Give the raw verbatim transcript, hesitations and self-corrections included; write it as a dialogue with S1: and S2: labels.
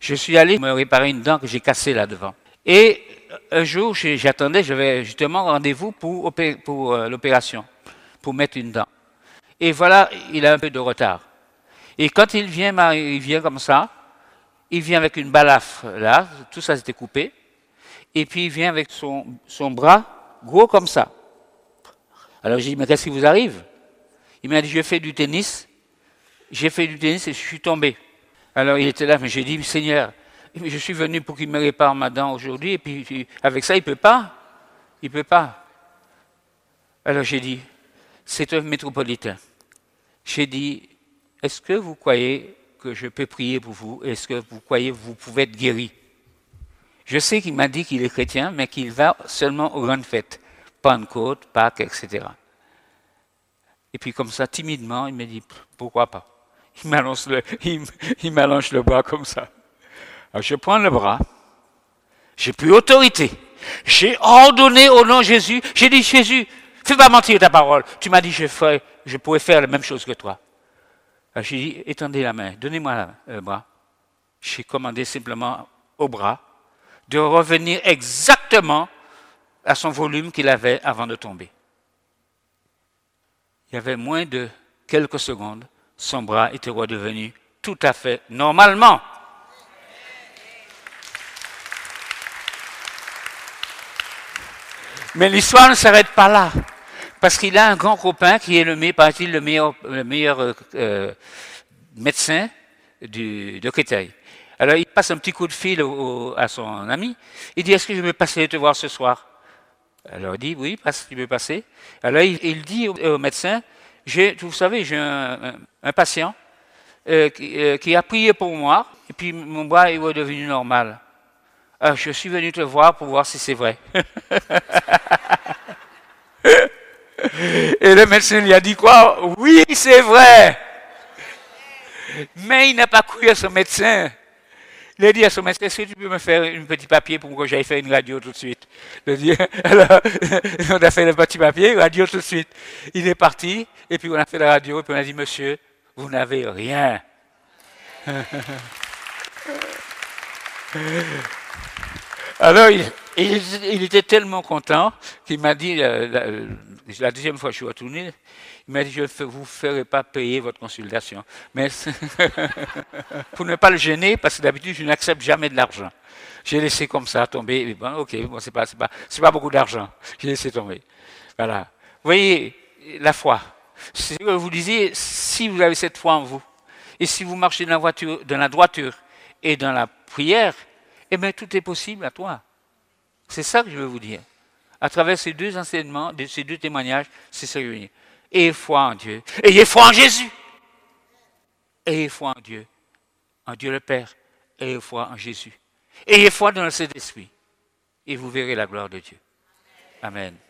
S1: Je suis allé me réparer une dent que j'ai cassée là devant. Et un jour, j'attendais, j'avais justement rendez-vous pour, pour euh, l'opération, pour mettre une dent. Et voilà, il a un peu de retard. Et quand il vient, il vient comme ça, il vient avec une balafre là, tout ça s'était coupé, et puis il vient avec son, son bras gros comme ça. Alors j'ai dit, mais qu'est-ce qui vous arrive? Il m'a dit, je fais du tennis, j'ai fait du tennis et je suis tombé. Alors il était là, mais j'ai dit, Seigneur, je suis venu pour qu'il me répare ma dent aujourd'hui, et puis avec ça, il ne peut pas. Il ne peut pas. Alors j'ai dit, c'est un métropolitain. J'ai dit, est-ce que vous croyez que je peux prier pour vous? Est-ce que vous croyez que vous pouvez être guéri? Je sais qu'il m'a dit qu'il est chrétien, mais qu'il va seulement aux grandes fêtes. Pentecôte, Pâques, et cetera. Et puis comme ça, timidement, il me dit, pourquoi pas? Il m'allonge le, il, il m'allonge le bras comme ça. Alors je prends le bras, j'ai plus autorité. J'ai ordonné au nom de Jésus, j'ai dit, Jésus, fais pas mentir ta parole. Tu m'as dit, je, ferai, je pourrais faire la même chose que toi. Alors j'ai dit, étendez la main, donnez-moi le bras. J'ai commandé simplement au bras de revenir exactement à son volume qu'il avait avant de tomber. Il y avait moins de quelques secondes, son bras était redevenu tout à fait normalement. Mais l'histoire ne s'arrête pas là, parce qu'il a un grand copain qui est le meilleur, paraît-il, le meilleur, le meilleur euh, médecin du, de Créteil. Alors il passe un petit coup de fil au, au, à son ami, il dit, est-ce que je peux passer te voir ce soir? Alors il dit, oui, passe, tu peux passer. Alors il, il dit au, au médecin, vous savez, j'ai un, un, un patient euh, qui, euh, qui a prié pour moi, et puis mon bras est redevenu normal. Alors, je suis venu te voir pour voir si c'est vrai. Et le médecin lui a dit quoi? Oui, c'est vrai. Mais il n'a pas cru à son médecin. Il a dit à son médecin, est-ce que tu peux me faire un petit papier pour que j'aille faire une radio tout de suite? Alors, on a fait le petit papier, radio tout de suite. Il est parti, et puis on a fait la radio, et puis on a dit, monsieur, vous n'avez rien. Alors, il, il, il était tellement content qu'il m'a dit, euh, la, la deuxième fois que je suis retourné, il m'a dit, je ne vous ferai pas payer votre consultation. Mais pour ne pas le gêner, parce que d'habitude, je n'accepte jamais de l'argent. J'ai laissé comme ça tomber. Et bon, ok, bon, c'est pas, c'est pas, c'est pas beaucoup d'argent. J'ai laissé tomber. Voilà. Vous voyez, la foi. C'est ce que vous disiez, si vous avez cette foi en vous, et si vous marchez dans la, voiture, dans la droiture et dans la prière, eh bien, tout est possible à toi. C'est ça que je veux vous dire. À travers ces deux enseignements, ces deux témoignages, c'est ça que je veux dire. Ayez foi en Dieu. Ayez foi en Jésus. Ayez foi en Dieu. En Dieu le Père. Ayez foi en Jésus. Ayez foi dans le Saint-Esprit. Et vous verrez la gloire de Dieu. Amen.